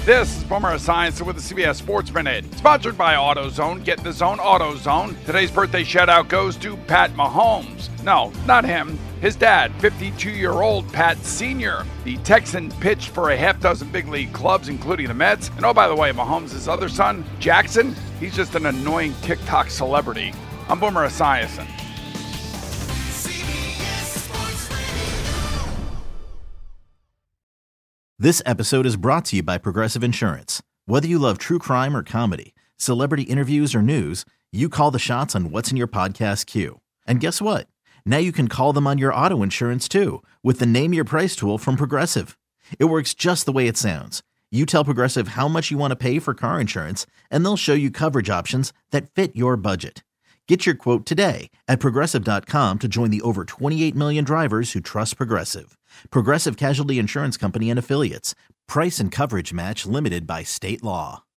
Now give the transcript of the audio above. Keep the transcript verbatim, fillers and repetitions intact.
This is Boomer Science with the C B S Sports Minute, sponsored by AutoZone. Get in the zone, AutoZone. Today's birthday shout-out goes to Pat Mahomes. No, not him. His dad, fifty-two-year-old Pat Senior The Texan pitched for a half dozen big league clubs, including the Mets. And oh, by the way, Mahomes' other son, Jackson, he's just an annoying TikTok celebrity. I'm Boomer Esiason. This episode is brought to you by Progressive Insurance. Whether you love true crime or comedy, celebrity interviews or news, you call the shots on what's in your podcast queue. And guess what? Now you can call them on your auto insurance too with the Name Your Price tool from Progressive. It works just the way it sounds. You tell Progressive how much you want to pay for car insurance, and they'll show you coverage options that fit your budget. Get your quote today at Progressive dot com to join the over twenty-eight million drivers who trust Progressive. Progressive Casualty Insurance Company and Affiliates. Price and coverage match limited by state law.